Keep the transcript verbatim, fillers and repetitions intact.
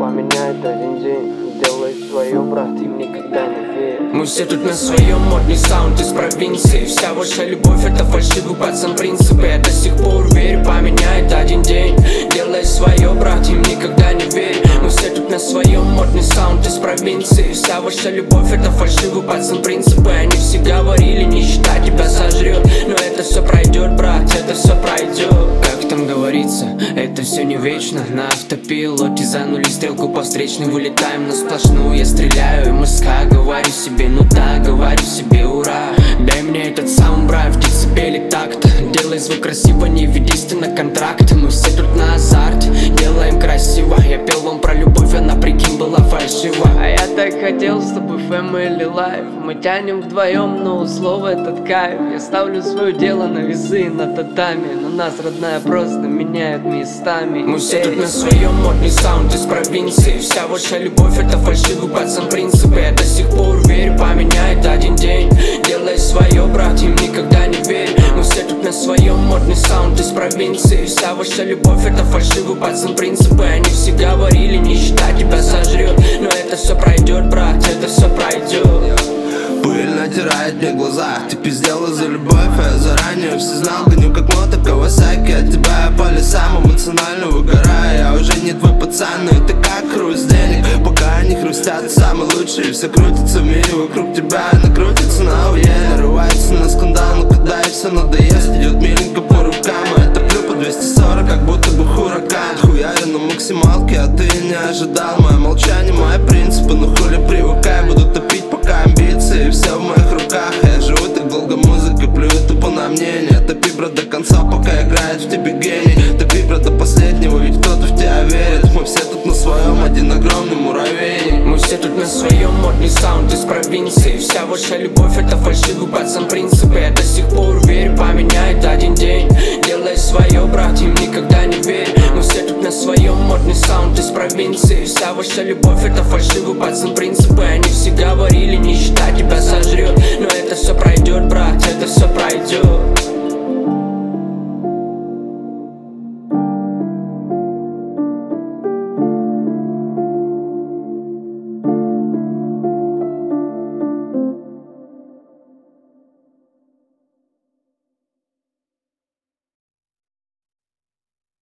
поменяет один день. Делай свое, брат, им никогда не верь. Мы все тут на своем, модный саунд из провинции. Вся ваша любовь это фальшивый пацан принципы. Я до сих пор верю, поменяет один день. Делай свое, брат, им никогда не верь. Мы все тут на своем, модный саунд из провинции. Вся ваша любовь это фальшивый пацан принципы. Они все говорили, нищета тебя сожрет. Но это все пройдет, брат, это все пройдет. Как там говорится, это все не вечно. На автопилоте занули стрелку по встречной. Вылетаем на сплошную, я стреляю МСК. Говорю себе, ну да, говорю себе, ура. Дай мне этот саунд, брат, в децибеле такта. Делай звук красиво, не ведись ты на контракт. Мы все тут на азарте, делаем красиво. Я пел вам про любовь, она, прикинь, была фальшива. А я так хотел с тобой family life. Мы тянем вдвоем, но у слова этот кайф. Я ставлю свое дело на весы на татами. Но нас, родная, просто меняют местами. Мы все тут на своем, модный саунд из провинции. Вся ваша любовь это фальшивый пацан принципы. Я до сих пор верю, поменяет один день. Делай свое, брат, им никогда не верь. Мы все тут на своем, модный саунд из провинции. Вся ваша любовь это фальшивый пацан принципы. Они все говорили, нищета тебя сожрет. Но это все пройдет, брат, это все пройдет. Пыль натирает мне глаза. Ты пиздел за любовь, а я заранее все знал. Гоню как мото Кавасаки от тебя я по лесам эмоционально выгораю. Я уже не твой пацан, но это как хруст денег. Пока они хрустят, самый лучший. Все крутится в мире вокруг тебя, она крутится на уе. Нарывается на скандал, но когда и все надоест, идет миленько по рукам. Я топлю по двести сорок, как будто бы хуракан. Хуярю на максималке, а ты не ожидал. Мое молчание, мои принципы, но хули привыкай. Буду топить пока амбиции, все в моих руках. Я живу так долго музыкой, плюю тупо на мнение. Топи, брат, до конца, пока играет в тебе гений. Топи, брат, до последнего, ведь кто-то в тебя верит. Мы все тут на своем, один огромный муравей. Мы все тут на своем, модный саунд из провинции. Вся ваша любовь это фальшивый пацан принципы. Я до сих пор верю, поменяет один день. Делай свое, брат, им никогда не верь. Мы все тут на своем, модный саунд из провинции. Вся ваша любовь это фальшивый пацан принципы. Они все говорили, нищета тебя сожрет. Но это все пройдет, брат, это все пройдет.